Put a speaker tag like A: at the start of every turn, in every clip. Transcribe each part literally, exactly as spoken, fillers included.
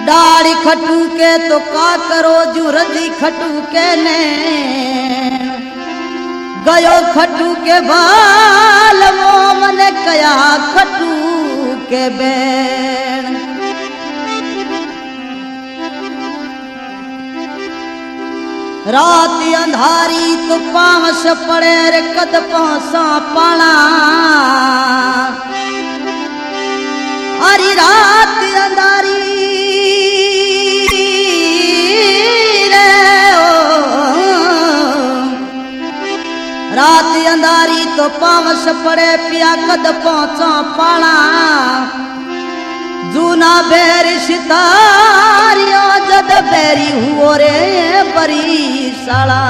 A: डाड़ी खटू के तो का करो जुरदी खटू के ने गयो खटू के बाल वो मने कया खटू के बैन रात अंधारी तो पांस पड़े रे कद पांसा पाला अरे रात अंधारी रे ओ रात अंधारी तो पांस पड़े पिया कद पांसा पाला जूना बैर सितारियों जद बैरी हुओ रे बरी साला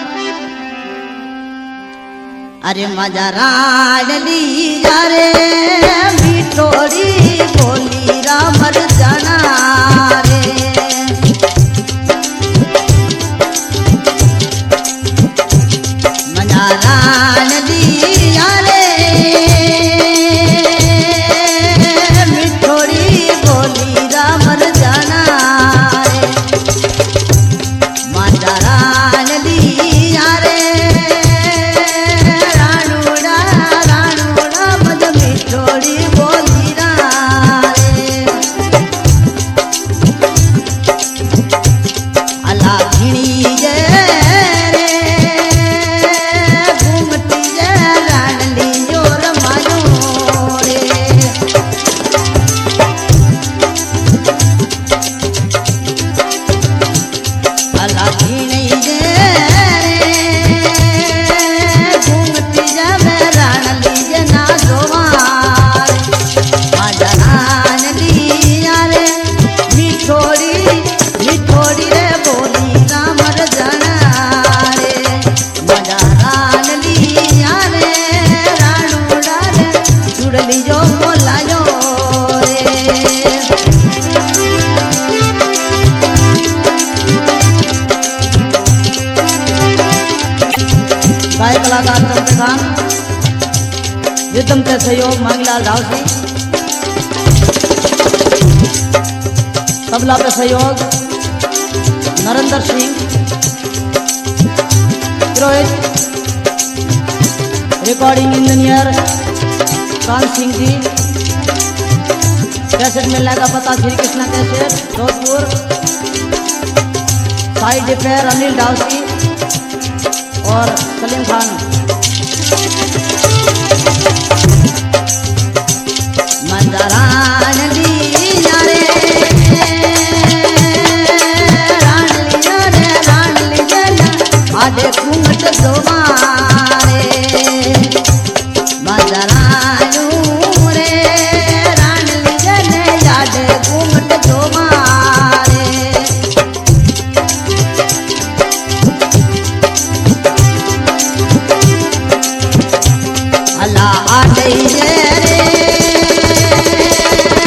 A: अरे मजा राजली जा रे मिठोड़ी बोली रामर जाना रे मजा राजली जा रे कलाकार चंद्र खान रिदम के सहयोग मांगीलाल ढाउसी तबला पे सहयोग Narendra Singh Rohit recording engineer Kan Singh ji cassette मिलने का पता Shri Krishna cassette Jodhpur side repair Anil ढाउसी और सलीम खान मंदरान लिया रे रान लिया रे रान लिया रे आधे कुमट दोबारे मंदरान रे रान लिया रे आधे कुमट दोबारे अल्लाह आटे रे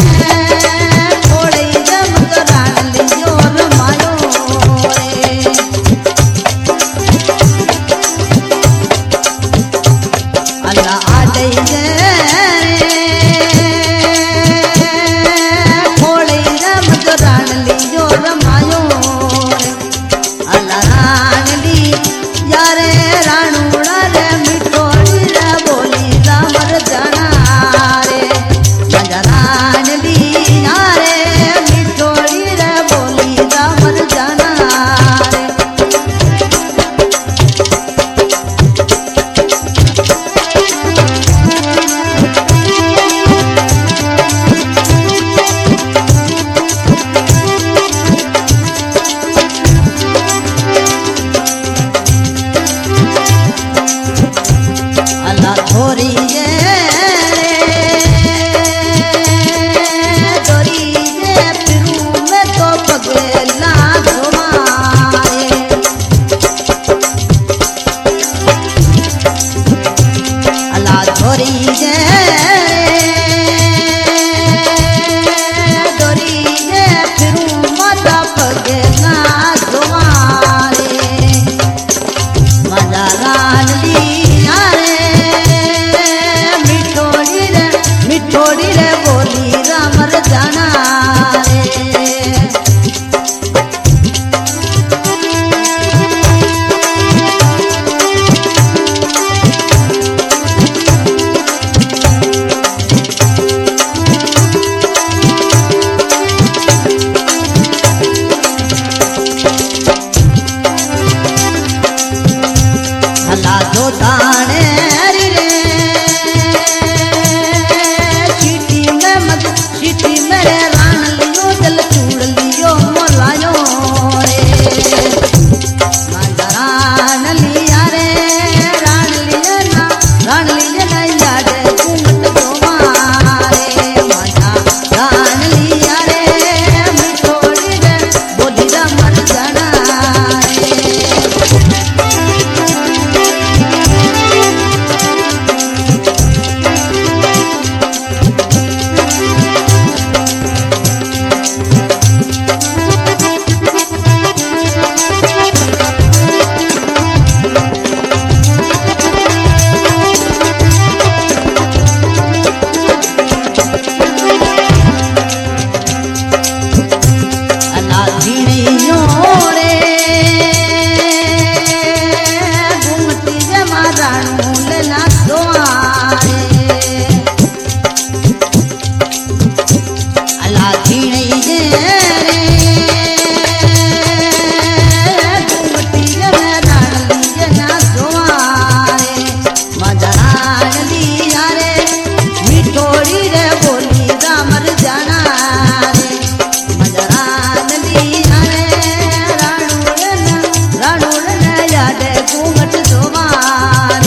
A: खीणे जे रे घूमटी जे मैदान लीजे ना सुवारे मजरान लिया रे मिठोड़ी रे बोली रामर जाना रे मजरान लिया रे राणू रे राणू रे याद घूमट सुवारे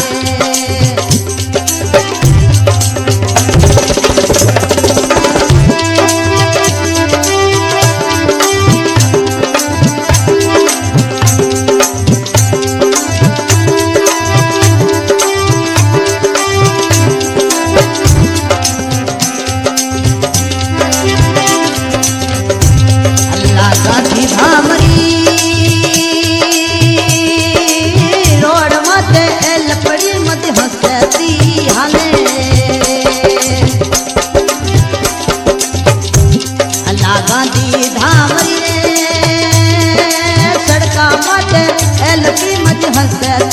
A: गांधी धामरी रे सड़का मत एलपी मत हंस